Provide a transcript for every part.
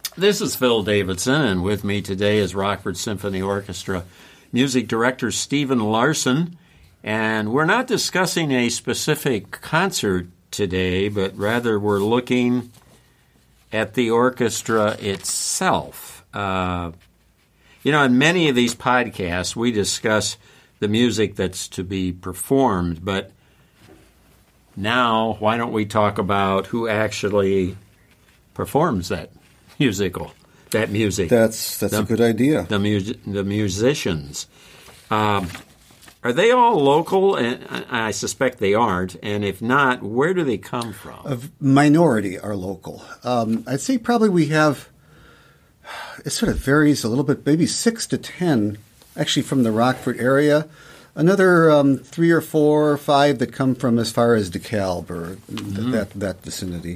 This is Phil Davidson, and with me today is Rockford Symphony Orchestra music director Stephen Larson. And we're not discussing a specific concert today, but rather we're looking at the orchestra itself. In many of these podcasts, we discuss the music that's to be performed, but now why don't we talk about who actually performs that music? That's a good idea. The musicians. Are they all local? And I suspect they aren't. And if not, where do they come from? A minority are local. I'd say probably we have, it sort of varies a little bit, maybe 6 to 10 actually from the Rockford area. Another 3 or 4 or 5 that come from as far as DeKalb or that vicinity.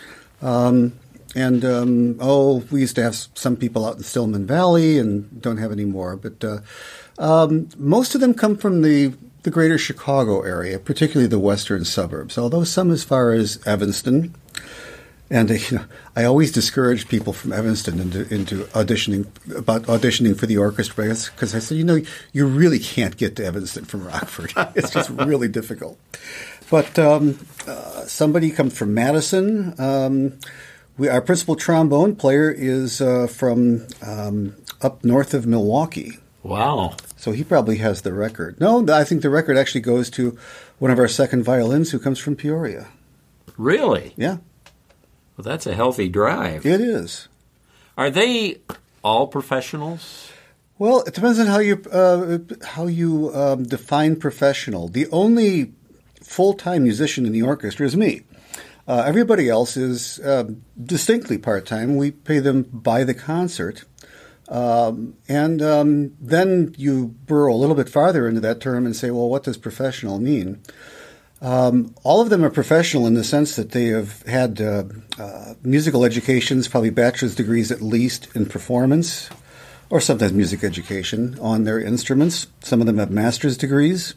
We used to have some people out in Stillman Valley and don't have any more. But most of them come from the greater Chicago area, particularly the western suburbs, although some as far as Evanston. And I always discourage people from Evanston into auditioning for the orchestra because I said, you really can't get to Evanston from Rockford. It's just really difficult. But somebody comes from Madison. Our principal trombone player is from up north of Milwaukee. Wow. So he probably has the record. No, I think the record actually goes to one of our second violins who comes from Peoria. Really? Yeah. Well, that's a healthy drive. It is. Are they all professionals? Well, it depends on how you define professional. The only full-time musician in the orchestra is me. Everybody else is distinctly part-time. We pay them by the concert. Then you burrow a little bit farther into that term and say, well, what does professional mean? All of them are professional in the sense that they have had musical educations, probably bachelor's degrees at least in performance, or sometimes music education on their instruments. Some of them have master's degrees.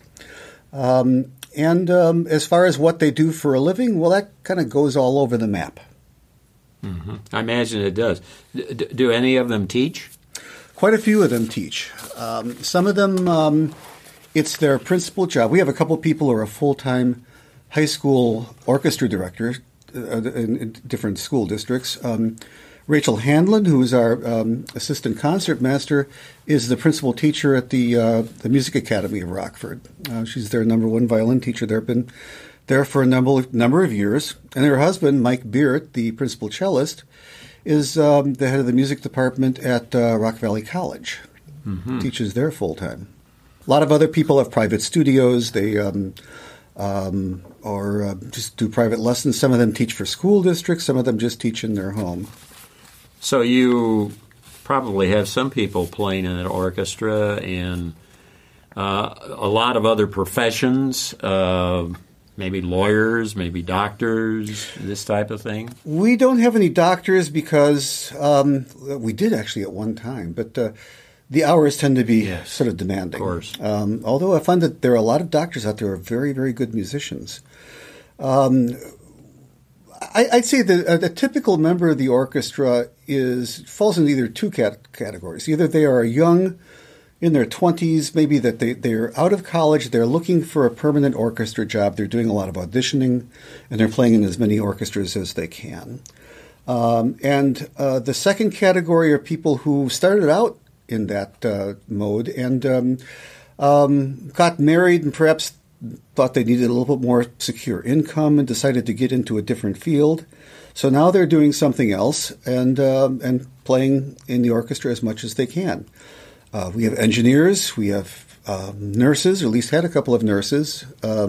As far as what they do for a living, well, that kind of goes all over the map. Mm-hmm. I imagine it does. Do any of them teach? Quite a few of them teach. Some of them, it's their principal job. We have a couple of people who are full-time high school orchestra directors in different school districts. Rachel Handlin, who is our assistant concertmaster, is the principal teacher at the Music Academy of Rockford. She's their number one violin teacher. They've been there for a number of years. And her husband, Mike Beard, the principal cellist, is the head of the music department at Rock Valley College. Mm-hmm. Teaches there full-time. A lot of other people have private studios. They just do private lessons. Some of them teach for school districts. Some of them just teach in their home. So you probably have some people playing in an orchestra and a lot of other professions, maybe lawyers, maybe doctors, this type of thing? We don't have any doctors because we did actually at one time, but the hours tend to be sort of demanding. Of course. Although I find that there are a lot of doctors out there who are very, very good musicians. I'd say that a typical member of the orchestra falls into either two categories. Either they are young, in their 20s, maybe that they're out of college, they're looking for a permanent orchestra job, they're doing a lot of auditioning, and they're playing in as many orchestras as they can. The second category are people who started out in that mode and got married and perhaps thought they needed a little bit more secure income and decided to get into a different field. So now they're doing something else and playing in the orchestra as much as they can. We have engineers, we have nurses, or at least had a couple of nurses.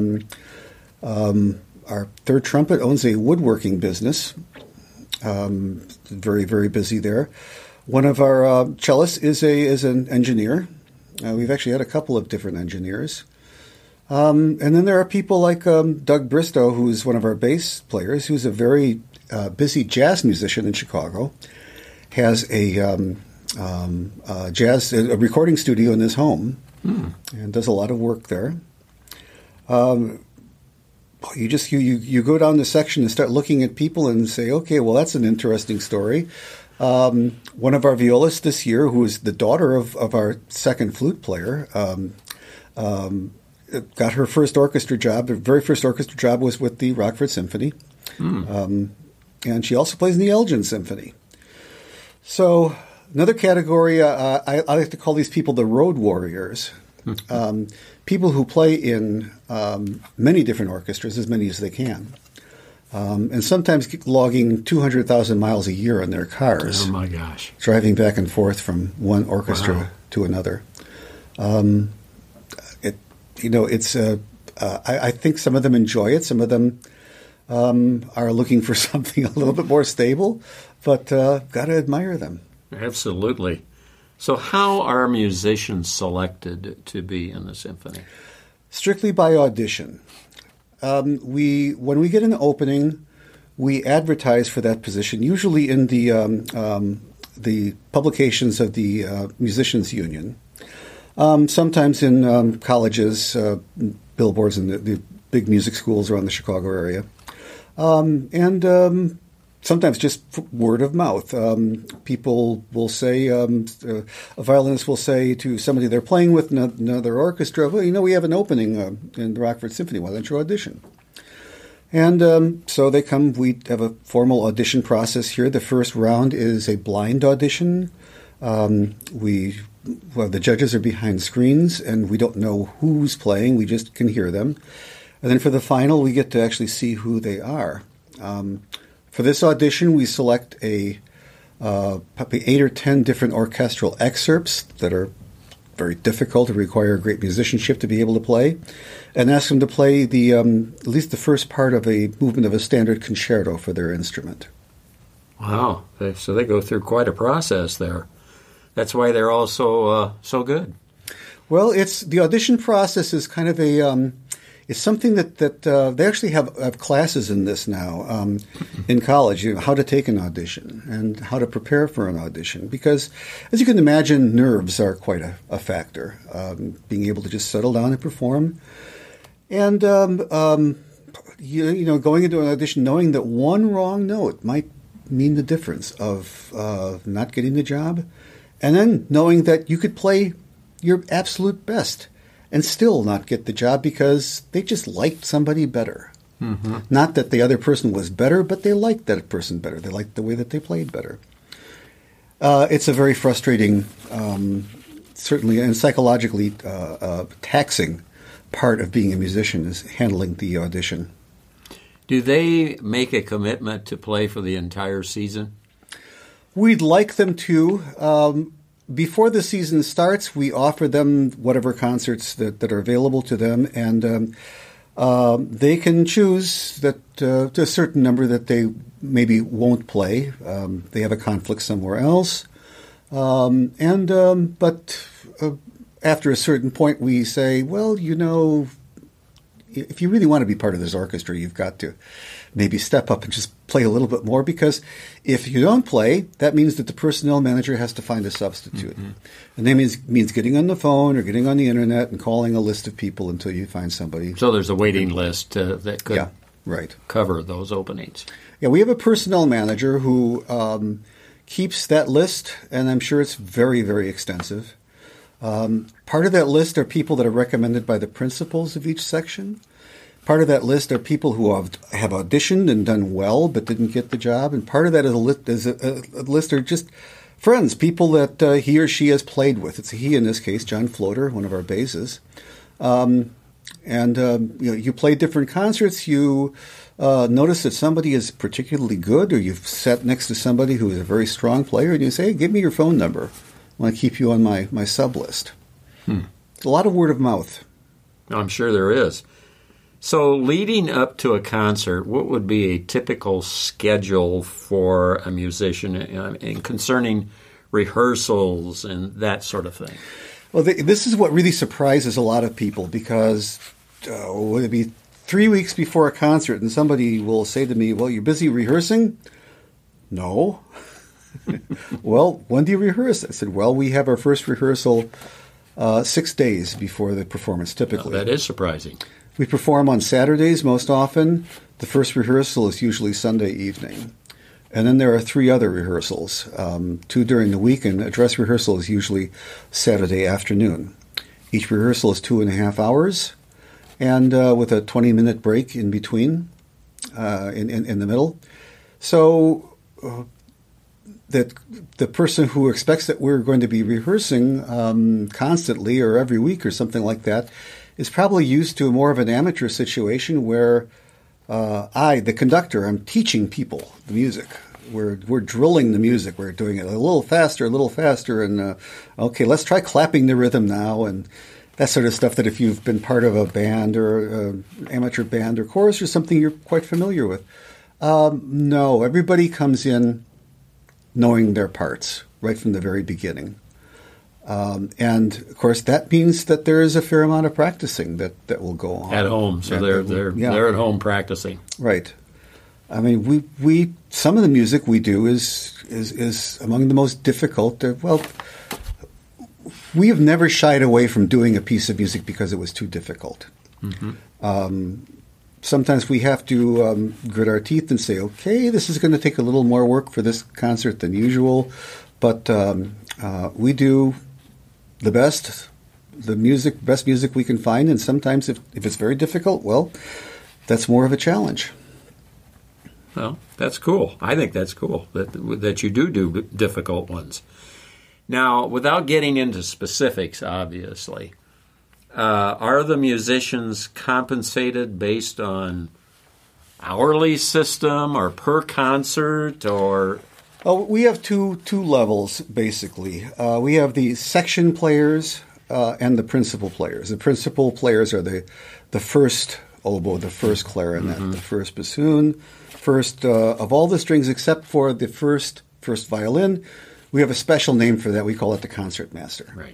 Our third trumpet owns a woodworking business. Very, very busy there. One of our cellists is an engineer. We've actually had a couple of different engineers. And then there are people like Doug Bristow, who's one of our bass players, who's a very busy jazz musician in Chicago, has a recording studio in his home and does a lot of work there. You go down the section and start looking at people and say, okay, well, that's an interesting story. One of our violists this year, who is the daughter of our second flute player, got her first orchestra job. Her very first orchestra job was with the Rockford Symphony. And she also plays in the Elgin Symphony. So another category, I like to call these people the road warriors. People who play in many different orchestras, as many as they can. And sometimes logging 200,000 miles a year on their cars. Oh, my gosh. Driving back and forth from one orchestra to another. I think some of them enjoy it. Some of them are looking for something a little bit more stable, but got to admire them. Absolutely. So how are musicians selected to be in the symphony? Strictly by audition. When we get an opening, we advertise for that position, usually in the publications of the Musicians Union. Sometimes in colleges, billboards in the big music schools around the Chicago area. And sometimes just word of mouth. People will say, a violinist will say to somebody they're playing with another orchestra, well, we have an opening in the Rockford Symphony. Why don't you audition? And so they come. We have a formal audition process here. The first round is a blind audition. The judges are behind screens, and we don't know who's playing. We just can hear them. And then for the final, we get to actually see who they are. For this audition, we select probably 8 or 10 different orchestral excerpts that are very difficult to require great musicianship to be able to play, and ask them to play at least the first part of a movement of a standard concerto for their instrument. Wow! So they go through quite a process there. That's why they're all so good. Well, the audition process is kind of it's something that they actually have classes in this now in college, how to take an audition and how to prepare for an audition. Because, as you can imagine, nerves are quite a factor. Being able to just settle down and perform. And, going into an audition knowing that one wrong note might mean the difference of not getting the job. And then knowing that you could play your absolute best and still not get the job because they just liked somebody better. Mm-hmm. Not that the other person was better, but they liked that person better. They liked the way that they played better. It's a very frustrating, certainly, and psychologically taxing part of being a musician is handling the audition. Do they make a commitment to play for the entire season? We'd like them to. Before the season starts, we offer them whatever concerts that are available to them, and they can choose to a certain number that they maybe won't play. They have a conflict somewhere else, but after a certain point, we say, well, if you really want to be part of this orchestra, you've got to maybe step up and just play a little bit more, because if you don't play, that means that the personnel manager has to find a substitute. Mm-hmm. And that means getting on the phone or getting on the internet and calling a list of people until you find somebody. So there's a waiting list that could right. cover those openings. Yeah, we have a personnel manager who keeps that list, and I'm sure it's very, very extensive. Part of that list are people that are recommended by the principals of each section. Part of that list are people who have auditioned and done well but didn't get the job. And part of that is a list are just friends, people that he or she has played with. It's he, in this case, John Floater, one of our basses. You play different concerts. You notice that somebody is particularly good, or you've sat next to somebody who is a very strong player, and you say, hey, give me your phone number. I want to keep you on my sub list. A lot of word of mouth. I'm sure there is. So leading up to a concert, what would be a typical schedule for a musician in concerning rehearsals and that sort of thing? Well, this is what really surprises a lot of people, because would it be 3 weeks before a concert and somebody will say to me, well, you're busy rehearsing? No. Well, when do you rehearse? I said, well, we have our first rehearsal 6 days before the performance, typically. That is surprising. We perform on Saturdays most often. The first rehearsal is usually Sunday evening. And then there are 3 other rehearsals, 2 during the week, and a dress rehearsal is usually Saturday afternoon. Each rehearsal is 2.5 hours, and with a 20-minute break in between, in the middle. So that the person who expects that we're going to be rehearsing constantly or every week or something like that is probably used to more of an amateur situation where I, the conductor, I'm teaching people the music. We're drilling the music. We're doing it a little faster, and okay, let's try clapping the rhythm now, and that sort of stuff that if you've been part of a band or an amateur band or chorus or something you're quite familiar with. No, everybody comes in knowing their parts right from the very beginning. And, of course, that means that there is a fair amount of practicing that will go on. At home, so they're at home practicing. Right. I mean, we some of the music we do is among the most difficult. Well, we have never shied away from doing a piece of music because it was too difficult. Mm-hmm. Sometimes we have to grit our teeth and say, okay, this is going to take a little more work for this concert than usual, but we do the best music we can find, and sometimes if it's very difficult, well, that's more of a challenge. Well, that's cool. I think that's cool that you do difficult ones. Now, without getting into specifics, obviously, are the musicians compensated based on hourly system or per concert or? Oh, we have two levels basically. We have the section players and the principal players. The principal players are the first oboe, the first clarinet, mm-hmm. the first bassoon, first of all the strings except for the first violin. We have a special name for that. We call it the concertmaster. Right.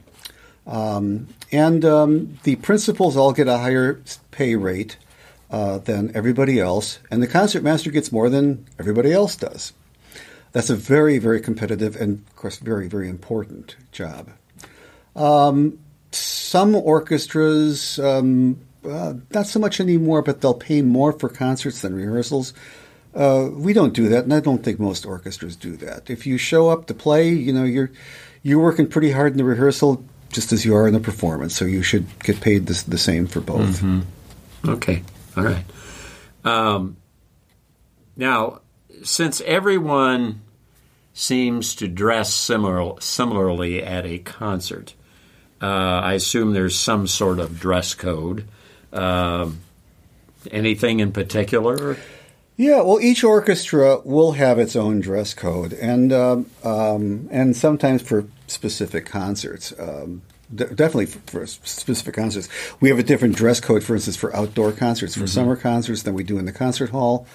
And the principals all get a higher pay rate than everybody else, and the concertmaster gets more than everybody else does. That's a very, very competitive and, of course, very, very important job. Some orchestras, not so much anymore, but they'll pay more for concerts than rehearsals. We don't do that, and I don't think most orchestras do that. If you show up to play, you're working pretty hard in the rehearsal, just as you are in the performance. So you should get paid the same for both. Mm-hmm. Okay, all right. Now, since everyone seems to dress similarly at a concert, I assume there's some sort of dress code. Anything in particular? Yeah, well, each orchestra will have its own dress code, and sometimes for specific concerts. Definitely for specific concerts. We have a different dress code, for instance, for outdoor concerts, for mm-hmm. summer concerts than we do in the concert hall.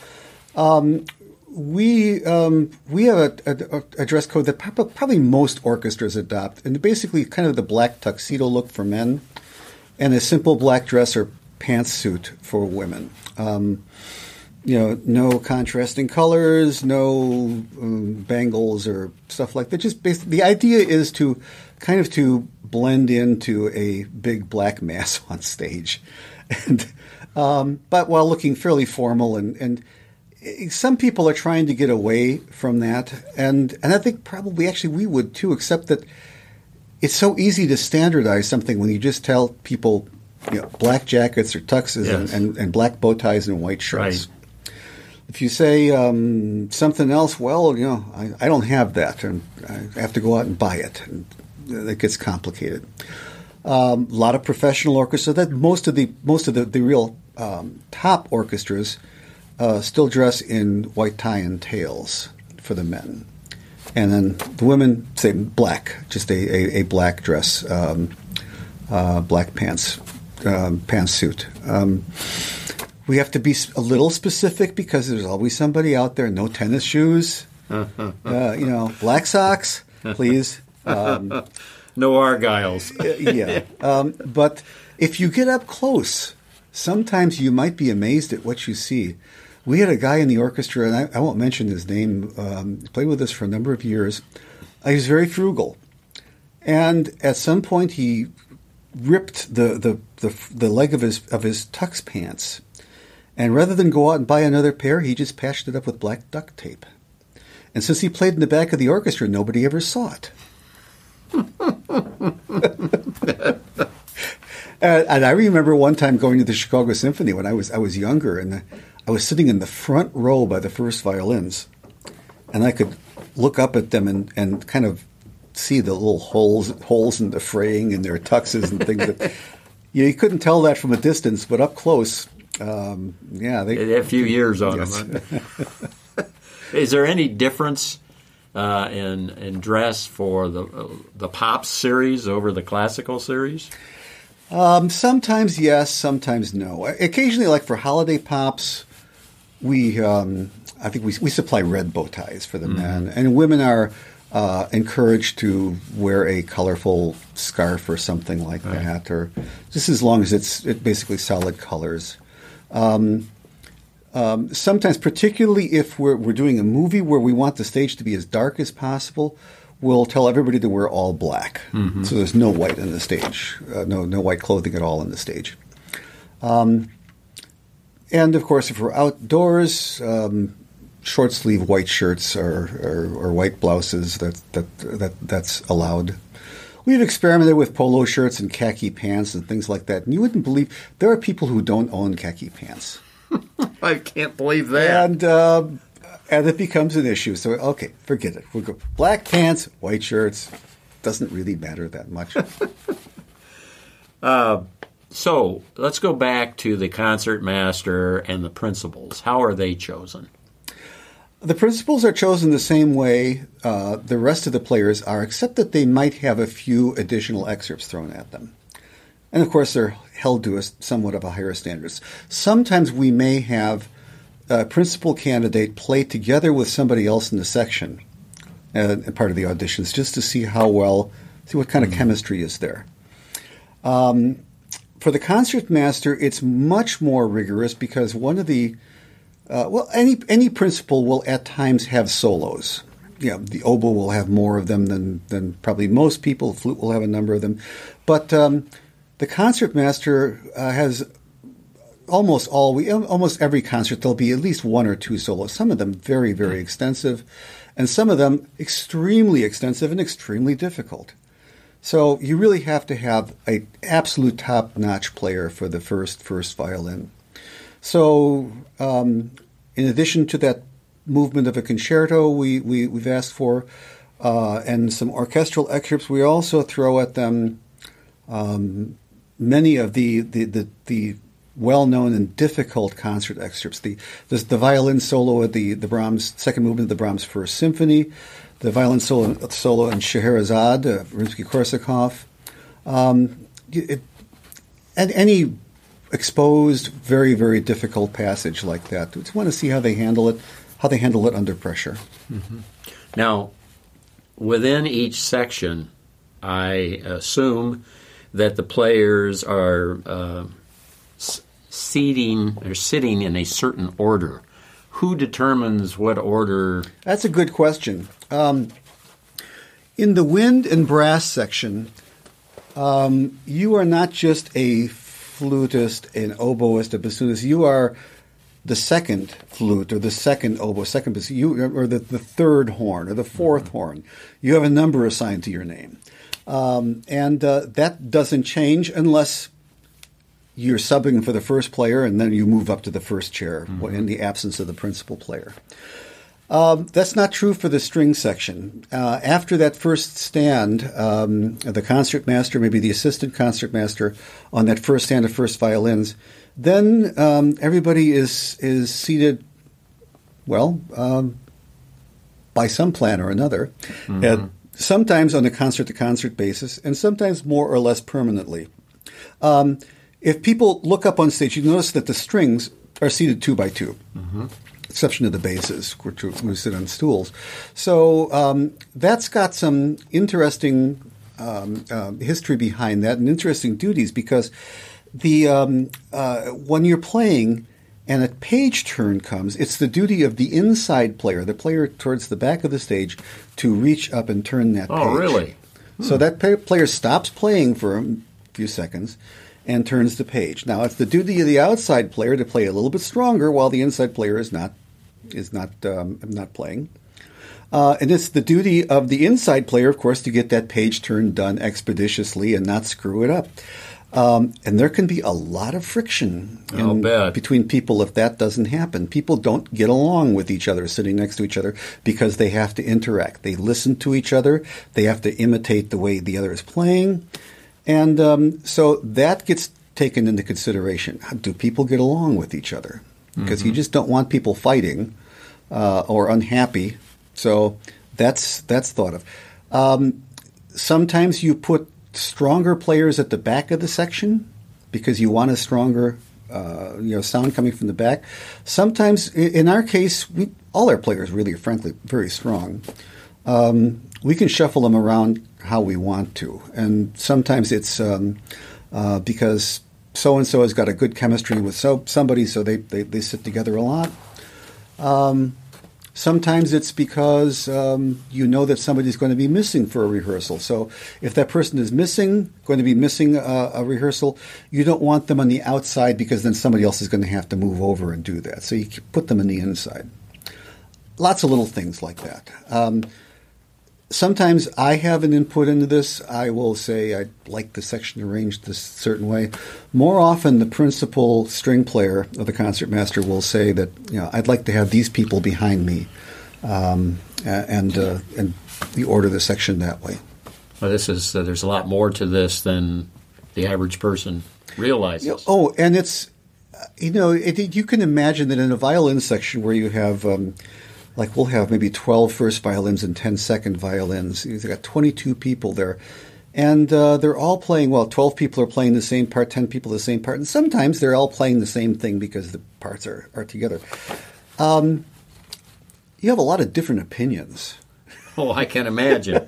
We have a dress code that probably most orchestras adopt, and basically kind of the black tuxedo look for men, and a simple black dress or pantsuit for women. No contrasting colors, no bangles or stuff like that. Just the idea is to kind of to blend into a big black mass on stage, and but while looking fairly formal. And some people are trying to get away from that, and I think probably actually we would too, except that it's so easy to standardize something when you just tell people, black jackets or tuxes yes. and black bow ties and white shirts. Right. If you say something else, well, I don't have that, and I have to go out and buy it, and that gets complicated. A lot of professional orchestras. That most of the real top orchestras still dress in white tie and tails for the men, and then the women say black, just a black dress, black pantsuit. We have to be a little specific because there's always somebody out there. No tennis shoes, black socks, please. No Argyles. Yeah. But if you get up close, sometimes you might be amazed at what you see. We had a guy in the orchestra, and I won't mention his name, played with us for a number of years. He was very frugal. And at some point he ripped the leg of his tux pants. And rather than go out and buy another pair, he just patched it up with black duct tape. And since he played in the back of the orchestra, nobody ever saw it. And I remember one time going to the Chicago Symphony when I was younger, and I was sitting in the front row by the first violins, and I could look up at them and kind of see the little holes in the fraying and their tuxes and things that you couldn't tell that from a distance, but up close, they had a few years on yes. them. Is there any difference in dress for the pop series over the classical series? Sometimes yes, sometimes no. Occasionally, like for holiday pops, I think we supply red bow ties for the men, and women are encouraged to wear a colorful scarf or something like that, or just as long as it's basically solid colors. Sometimes, particularly if we're doing a movie where we want the stage to be as dark as possible, we'll tell everybody to wear all black. So there's no white on the stage, no white clothing at all on the stage. And of course, if we're outdoors, short sleeve white shirts or white blouses, that's allowed. We've experimented with polo shirts and khaki pants and things like that. And you wouldn't believe there are people who don't own khaki pants. I can't believe that. And it becomes an issue. So, okay, forget it. We'll go black pants, white shirts. Doesn't really matter that much. So let's go back to the concertmaster and the principals. How are they chosen? The principals are chosen the same way the rest of the players are, except that they might have a few additional excerpts thrown at them. And, of course, they're held to somewhat of a higher standard. Sometimes we may have a principal candidate play together with somebody else in the section, part of the auditions, just to see what kind of chemistry is there. For the concertmaster, it's much more rigorous because one of the any principal will at times have solos. The oboe will have more of them than probably most people. The flute will have a number of them, but the concertmaster has almost every concert there'll be at least one or two solos. Some of them very, very extensive, and some of them extremely extensive and extremely difficult. So you really have to have an absolute top-notch player for the first violin. So in addition to that movement of a concerto we've asked for, and some orchestral excerpts, we also throw at them many of the well-known and difficult concert excerpts. The violin solo at the Brahms second movement of the Brahms First Symphony, the violin solo in Scheherazade, Rimsky-Korsakov, and any exposed, very, very difficult passage like that. We just want to see how they handle it under pressure. Mm-hmm. Now, within each section, I assume that the players are sitting in a certain order. Who determines what order? That's a good question. In the wind and brass section, you are not just a flutist, an oboist, a bassoonist. You are the second flute or the second oboe, second bassoon, or the third horn or the fourth horn. You have a number assigned to your name. And that doesn't change unless you're subbing for the first player and then you move up to the first chair in the absence of the principal player. That's not true for the string section. After that first stand, the concertmaster, maybe the assistant concertmaster on that first stand of first violins, then everybody is seated, by some plan or another, sometimes on a concert-to-concert basis, and sometimes more or less permanently. If people look up on stage, you notice that the strings are seated 2 by 2. Exception of the basses, which sit on stools. So that's got some interesting history behind that and interesting duties because when you're playing and a page turn comes, it's the duty of the inside player, the player towards the back of the stage, to reach up and turn that page. Oh, really? So that player stops playing for a few seconds and turns the page. Now, it's the duty of the outside player to play a little bit stronger while the inside player is not playing. And it's the duty of the inside player, of course, to get that page turn done expeditiously and not screw it up. And there can be a lot of friction between people if that doesn't happen. People don't get along with each other sitting next to each other because they have to interact. They listen to each other. They have to imitate the way the other is playing. And so that gets taken into consideration. Do people get along with each other? Because you just don't want people fighting or unhappy. So that's thought of. Sometimes you put stronger players at the back of the section because you want a stronger sound coming from the back. Sometimes, in our case, all our players really are, frankly, very strong. We can shuffle them around how we want to. And sometimes it's because so-and-so has got a good chemistry with somebody, so they sit together a lot. Sometimes it's because you know that somebody's going to be missing for a rehearsal. So if that person is going to be missing a rehearsal, you don't want them on the outside because then somebody else is going to have to move over and do that. So you put them on the inside. Lots of little things like that. Sometimes I have an input into this. I will say I'd like the section arranged this certain way. More often, the principal string player or the concertmaster will say that I'd like to have these people behind me, and you order the section that way. Well, there's a lot more to this than the average person realizes. And it's you can imagine that in a violin section where you have. We'll have maybe 12 first violins and 10 second violins. You've got 22 people there. And they're all playing, 12 people are playing the same part, 10 people the same part. And sometimes they're all playing the same thing because the parts are together. You have a lot of different opinions. Oh, I can imagine.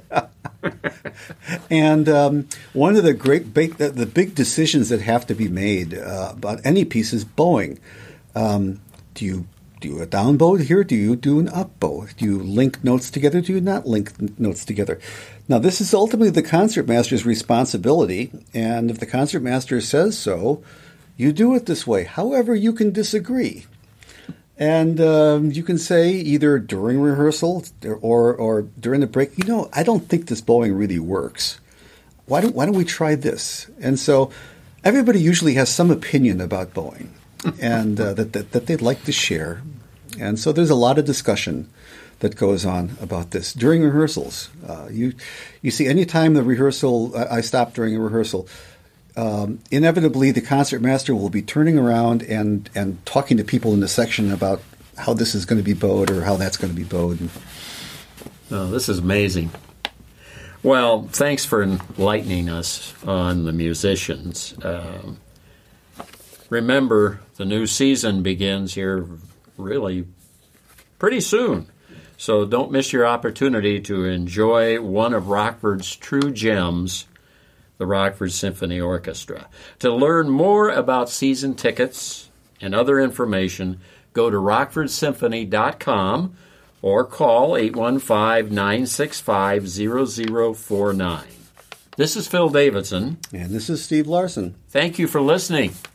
And one of the big decisions that have to be made about any piece is bowing. Do you do a down bow here? Do you do an up bow? Do you link notes together? Do you not link notes together? Now, this is ultimately the concertmaster's responsibility, and if the concertmaster says so, you do it this way. However, you can disagree. And you can say either during rehearsal or during the break, I don't think this bowing really works. Why don't we try this? And so everybody usually has some opinion about bowing. And that they'd like to share. And so there's a lot of discussion that goes on about this during rehearsals. You see, any time the rehearsal, I stop during a rehearsal, inevitably the concertmaster will be turning around and talking to people in the section about how this is going to be bowed or how that's going to be bowed. Oh, this is amazing. Well, thanks for enlightening us on the musicians. Remember, the new season begins here really pretty soon. So don't miss your opportunity to enjoy one of Rockford's true gems, the Rockford Symphony Orchestra. To learn more about season tickets and other information, go to rockfordsymphony.com or call 815-965-0049. This is Phil Davidson. And this is Steve Larson. Thank you for listening.